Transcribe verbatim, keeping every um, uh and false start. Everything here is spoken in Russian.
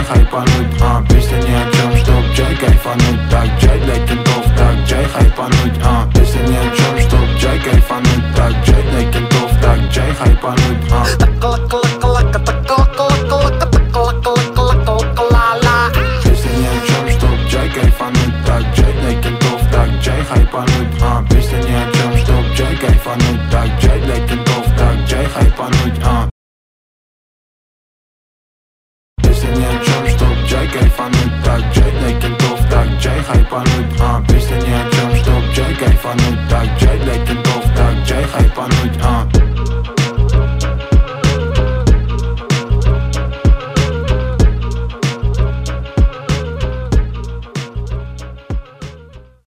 хайпануть, а песня ни о чем, чтоб Джай кайфануть. Так, Джай для кентов, так, Джай хайпануть, а песня ни о чем, чтоб Джай кайфануть. Так, Джай для кентов, так, Джай хайпануть, а песня ни о чем, чтоб Джай кайфануть. Так, Джай для кентов, так, Джай хайпануть, а песня ни о чем, чтоб Джай кайфануть. Так, Джай для кентов, так, Джай хайпануть, а песня ни о чем, чтоб Джай кайфануть. Так, Джай для кентов, так, Джай хайпануть, а песня ни о чем, чтоб Джай кайфануть. Так, Джай для кентов, так, Джай хайпануть, а